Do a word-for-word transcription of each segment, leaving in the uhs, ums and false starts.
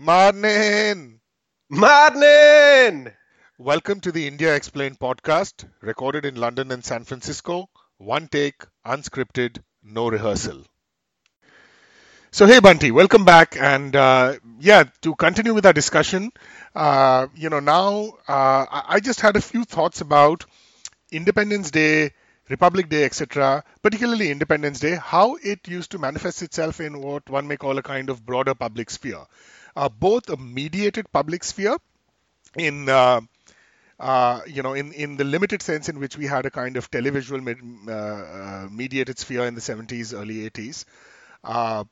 Morning! Morning! Welcome to the India Explained podcast, recorded in London and San Francisco. One take, unscripted, no rehearsal. So, hey Bunty, welcome back. And uh, yeah, to continue with our discussion, uh, you know, now uh, I I just had a few thoughts about Independence Day, Republic Day, et cetera, particularly Independence Day, how it used to manifest itself in what one may call a kind of broader public sphere. Uh, both a mediated public sphere in uh, uh, you know, in, in the limited sense in which we had a kind of televisual med, uh, uh, mediated sphere in the seventies, early eighties, uh,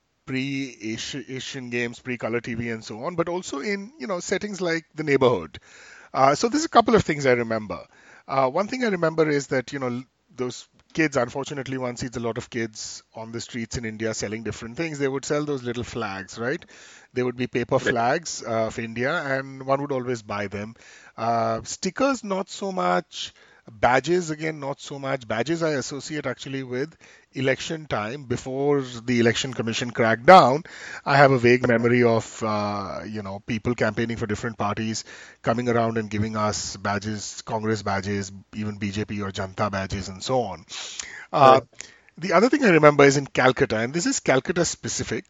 pre-Asian Games, pre-color T V, and so on, but also in, you know, settings like the neighborhood. Uh, so there's a couple of things I remember. Uh, one thing I remember is that, you know, those kids, unfortunately, one sees a lot of kids on the streets in India selling different things. They would sell those little flags, right? They would be paper Right. flags uh, of India, and one would always buy them. Uh, stickers, not so much. Badges, again, not so much. Badges I associate actually with election time before the election commission cracked down. I have a vague memory of, uh, you know, people campaigning for different parties coming around and giving us badges, Congress badges, even B J P or Janta badges, and so on. Uh, Right. the other thing I remember is in Calcutta, and this is Calcutta specific,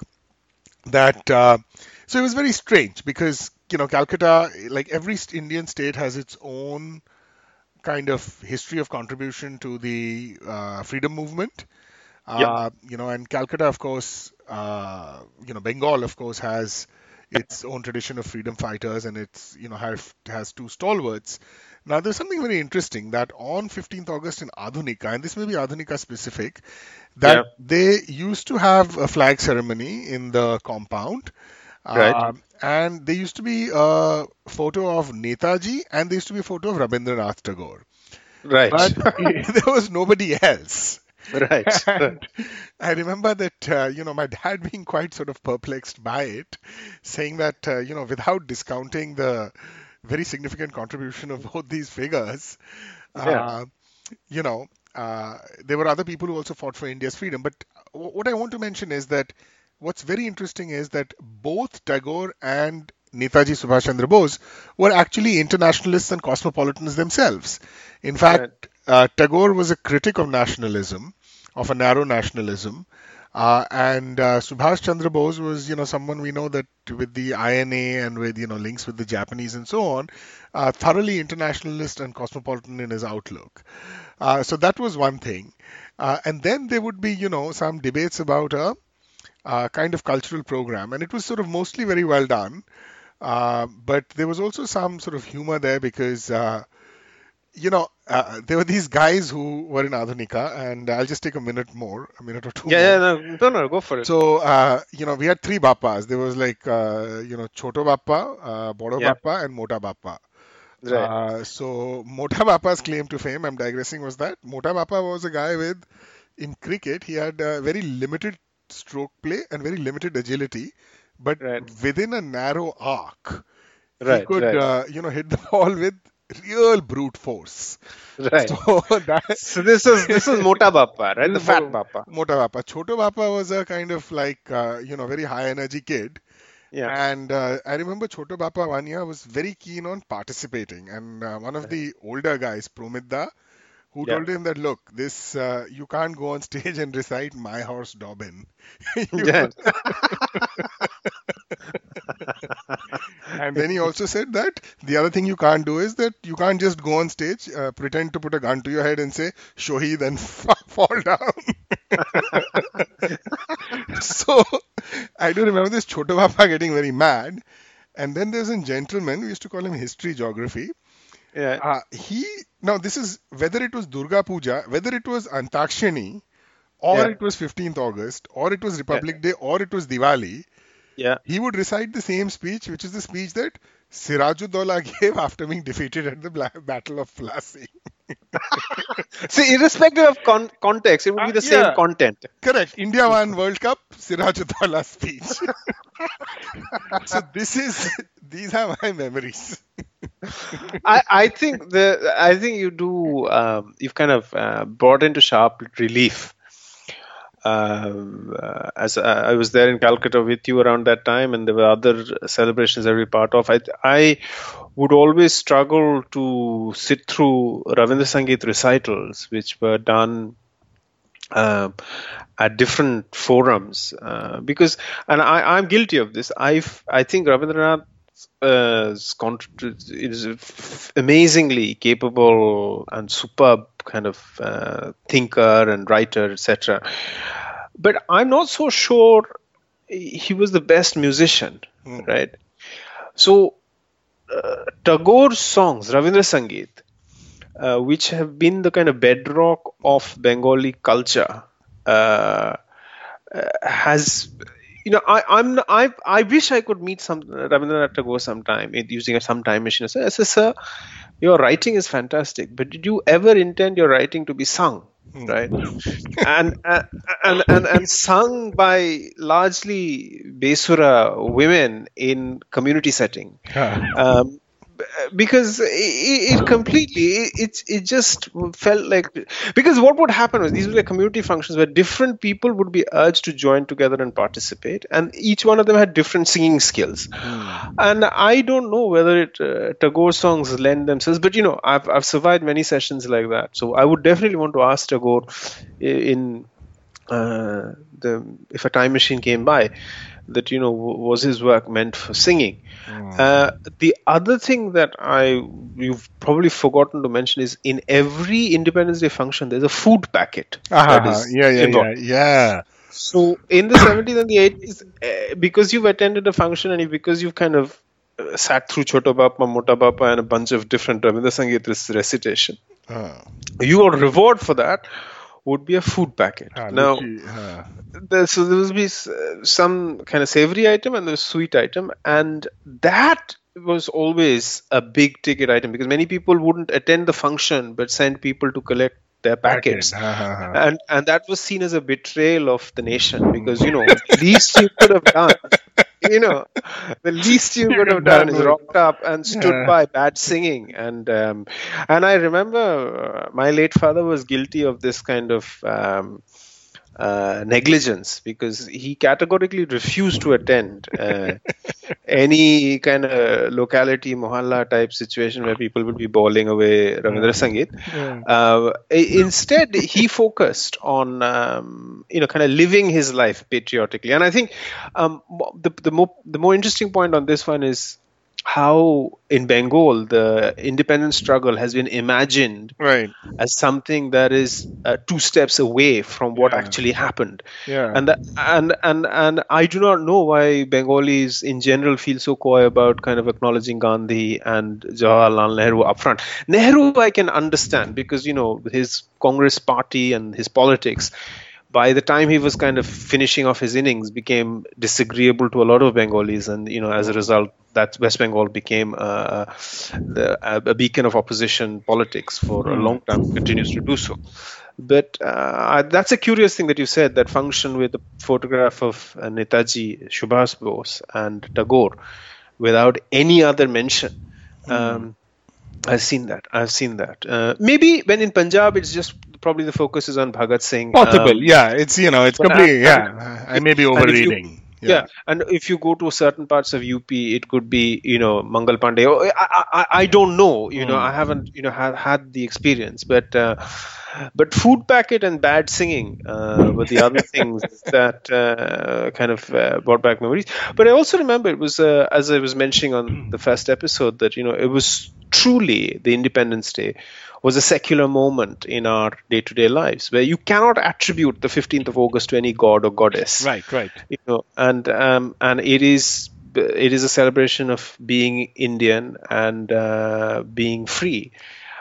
that uh, so it was very strange because you know Calcutta, like every st- Indian state, has its own kind of history of contribution to the uh, freedom movement. Yep. Uh, you know, and Calcutta, of course, uh, you know, Bengal, of course, has its own tradition of freedom fighters, and it's you know have, has two stalwarts. Now, there's something very interesting that on fifteenth August in Adhunika, and this may be Adhunika specific, that Yeah. they used to have a flag ceremony in the compound, Right. um, and there used to be a photo of Netaji, and there used to be a photo of Rabindranath Tagore, Right. but there was nobody else. Right. And I remember that, uh, you know, my dad being quite sort of perplexed by it, saying that, uh, you know, without discounting the very significant contribution of both these figures, Yeah. uh, you know, uh, there were other people who also fought for India's freedom. But w- what I want to mention is that what's very interesting is that both Tagore and Netaji Subhash Chandra Bose were actually internationalists and cosmopolitans themselves. In Right. fact, uh, Tagore was a critic of nationalism, of a narrow nationalism, uh, and uh, Subhash Chandra Bose was, you know, someone we know that with the I N A and with, you know, links with the Japanese and so on, uh, thoroughly internationalist and cosmopolitan in his outlook. Uh, so that was one thing. Uh, and then there would be, you know, some debates about a, uh kind of cultural program, and it was sort of mostly very well done. Uh, but there was also some sort of humor there because, uh, you know, uh, there were these guys who were in Adhunika, and I'll just take a minute more, a minute or two Yeah. Yeah. more. No. No. No. Go for it. So, uh, you know, we had three Bappas. There was like, uh, you know, Choto Bappa, uh, Bodo Yeah. Bappa, and Mota Bappa. Right. Uh, so, Mota Bappa's claim to fame, I'm digressing, was that Mota Bappa was a guy with, in cricket, he had uh, very limited stroke play and very limited agility, but Right. within a narrow arc, he Right. could, Right. uh, you know, hit the ball with real brute force. Right. So that So this is this is Mota Bappa, right? this The is fat Mo- Bappa. Mota Bappa. Choto Bappa was a kind of like, uh, you know, very high energy kid. Yeah. And uh, I remember Choto Bappa one year was very keen on participating. And uh, one of Right. the older guys, Promidda, who Yeah. told him that, look, this uh, you can't go on stage and recite My Horse Dobbin. You know? Right. And then he also said that the other thing you can't do is that you can't just go on stage, uh, pretend to put a gun to your head and say Shoheed and fall down. So I do remember this Choto Bappa getting very mad. And then there's a gentleman, we used to call him History Geography. Yeah. Uh, he Now this is whether it was Durga Puja, whether it was Antakshani, or Yeah. it was fifteenth August, or it was Yeah. Republic Day, or it was Diwali, Yeah. he would recite the same speech, which is the speech that Sirajuddaulah gave after being defeated at the Bla- Battle of Plassey. See, irrespective of con- context, it would Uh, be the same yeah, content. correct. India won World Cup, Sirajuddaulah speech. So this is these are my memories. I, I think the I think you do um, you've kind of uh, brought into sharp relief Um, uh, as I, I was there in Calcutta with you around that time, and there were other celebrations every part of. I, I would always struggle to sit through Ravindra Sangeet recitals, which were done uh, at different forums, uh, because, and I, I'm guilty of this. I I think Rabindranath uh, is contr- is f- amazingly capable and superb kind of uh, thinker and writer, et cetera. But I'm not so sure he was the best musician, Mm. right? So uh, Tagore's songs, Ravindra Sangeet, uh, which have been the kind of bedrock of Bengali culture, uh, uh, has, you know, I, I'm I I wish I could meet some Rabindranath Tagore sometime in- using a some time machine. I said, I said, sir, your writing is fantastic, but did you ever intend your writing to be sung, Mm. right? and uh, and and and sung by largely Besura women in community setting. Ah. Um, b- because it, it completely it, it it just felt like, because what would happen was these were like community functions where different people would be urged to join together and participate, and each one of them had different singing skills. Mm. And I don't know whether it uh, Tagore songs lend themselves, but you know, I've I've survived many sessions like that, so I would definitely want to ask Tagore i- in uh, the if a time machine came by, that, you know, w- was his work meant for singing. Mm. Uh, the other thing that I you've probably forgotten to mention is in every Independence Day function there's a food packet that Ah, is yeah, yeah, involved. yeah, yeah. So in the seventies and the eighties, uh, because you've attended a function and because you've kind of uh, sat through Chota Bapa, Mota Bapa, and a bunch of different Rabindra Sangeet rec- recitation, Ah, your reward for that would be a food packet. ah, Now, Luchi. Ah. there, so there will be s- uh, some kind of savory item and there's sweet item, and that was always a big ticket item because many people wouldn't attend the function but send people to collect their Packet. packets, Ah, ah, ah. and and that was seen as a betrayal of the nation, because, you know, the least you could have done, you know, the least you You could could have done done is with. rocked up and stood Yeah. by bad singing. And um, and I remember uh, my late father was guilty of this kind of um, uh, negligence, because he categorically refused to attend uh, any kind of locality mohalla type situation where people would be bawling away Ravindra Sangeet. Yeah. Uh, i- instead, he focused on um, you know, kind of living his life patriotically. And I think um, mo- the the more the more interesting point on this one is how in Bengal the independence struggle has been imagined Right. as something that is uh, two steps away from what Yeah. actually happened. Yeah. And, that, and and and I do not know why Bengalis in general feel so coy about kind of acknowledging Gandhi and Jawaharlal Nehru upfront. Nehru I can understand, because, you know, his Congress party and his politics, by the time he was kind of finishing off his innings, became disagreeable to a lot of Bengalis, and, you know, as a result, that West Bengal became uh, the, a, a beacon of opposition politics for a long time, continues to do so. But uh, that's a curious thing that you said, that function with the photograph of uh, Netaji, Subhas Bose, and Tagore, without any other mention. Um, I've seen that. I've seen that. Uh, maybe when in Punjab, it's just probably the focus is on Bhagat Singh. Possible. Um, Yeah. It's, you know, it's but I, completely, and, yeah. I may be and if you overreading. yeah, Yeah. and if you go to certain parts of U P, it could be, you know, Mangal Pandey. Oh, I, I, I don't know. You know, I haven't, you know, had had the experience, but uh, but food packet and bad singing uh, were the other things that uh, kind of uh, brought back memories. But I also remember it was uh, as I was mentioning on the first episode, that, you know, it was truly the Independence Day was a secular moment in our day-to-day lives, where you cannot attribute the fifteenth of August to any god or goddess. Right, right. You know, and um, and it is it is a celebration of being Indian and uh, being free.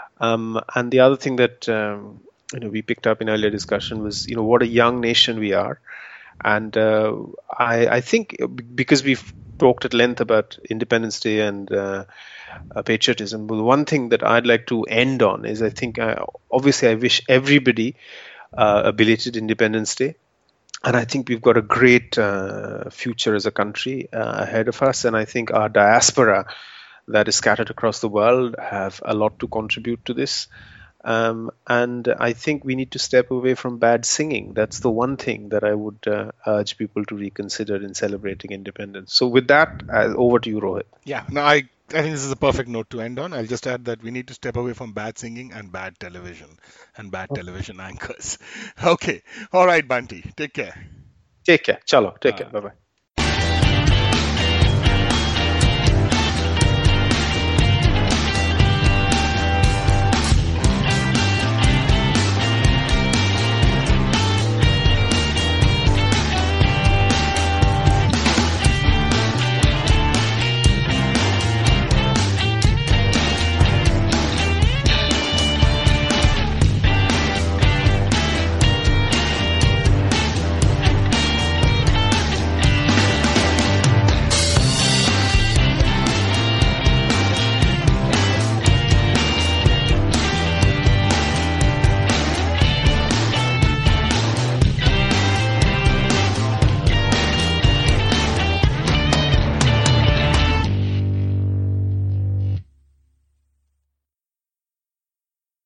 Um, and the other thing that um, you know, we picked up in earlier discussion was, you know, what a young nation we are. And uh, I, I think because we've talked at length about Independence Day and uh, uh, patriotism, well, one thing that I'd like to end on is, I think, uh, obviously, I wish everybody uh, a belated Independence Day. And I think we've got a great uh, future as a country uh, ahead of us. And I think our diaspora that is scattered across the world have a lot to contribute to this. Um, and I think we need to step away from bad singing. That's the one thing that I would uh, urge people to reconsider in celebrating independence. So, with that, uh, over to you, Rohit. Yeah, no, I, I think this is a perfect note to end on. I'll just add that we need to step away from bad singing and bad television and bad television anchors. Okay. All right, Bunty. Take care. Take care. Chalo. Take care. Uh, Bye bye.